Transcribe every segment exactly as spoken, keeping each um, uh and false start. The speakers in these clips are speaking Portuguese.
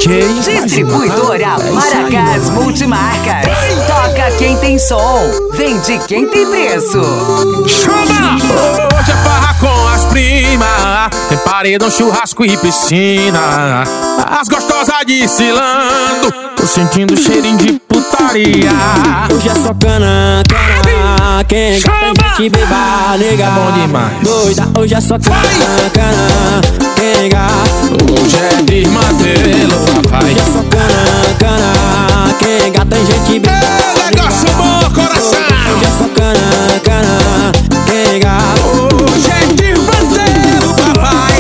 J. Distribuidora Maracás Multimarcas. Toca quem tem som, vende quem tem preço. Chama! Hoje é farra com as primas, tem paredão, churrasco e piscina. As gostosas desfilando, tô sentindo cheirinho de putaria. Hoje é só cana, cana, quem gata gente beba, nega. É bom demais. Doida, hoje é só cana, cana, quem gata. Hoje é desmantelo, papai. Hoje é só cana, cana, quem gata gente beba. É negócio bom, coração. Hoje é só cana, cana, quem gata. Hoje é desmantelo, papai.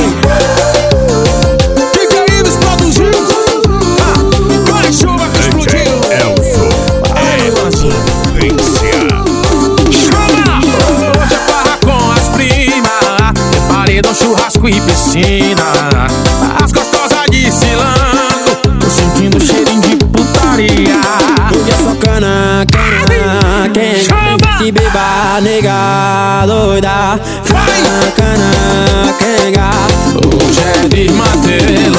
D J Ives produzindo. Ah, vai chuva que explodiu. Elson, Chama! Hoje é farra com as primas, tem paredão, churrasco e piscina. As gostosas desfilando, tô sentindo cheirinho de putaria. Hoje é só cana, cana, quem gata gente beba, nega. Doida, cana, cana, quem gata. Hoje é desmantelo.